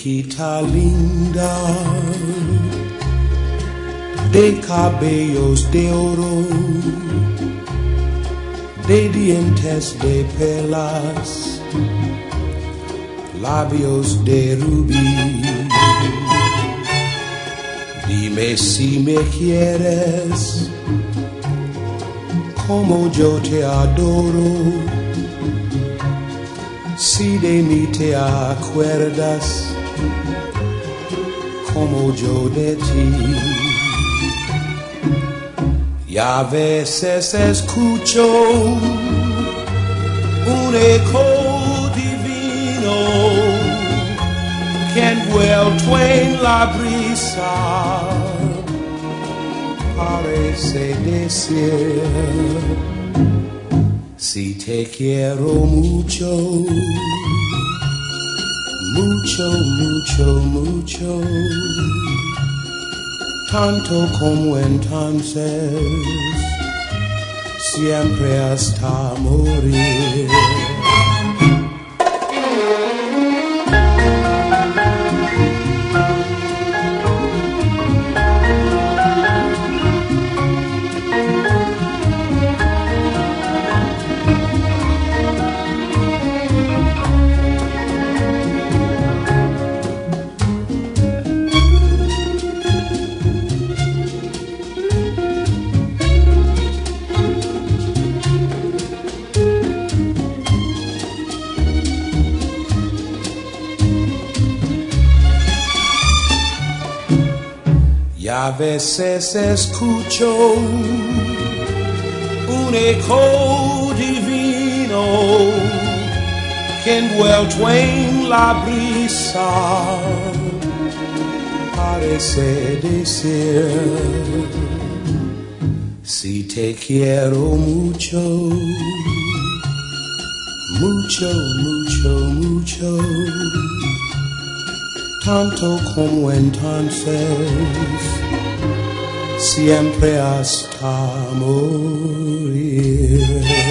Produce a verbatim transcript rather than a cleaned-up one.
Chiquita linda, de cabellos de oro, de dientes de perlas, labios de rubí. Dime si me quieres, como yo te adoro. Si de mí te acuerdas, como yo de ti. Y a veces escucho un eco divino que envuelto en la brisa parece decir: si te quiero mucho, mucho, mucho, mucho, tanto como entonces, siempre hasta morir. Y a veces escucho un eco divino que envuelto en la brisa parece decir: si te quiero mucho, mucho, mucho, mucho, tanto como entonces, siempre hasta morir.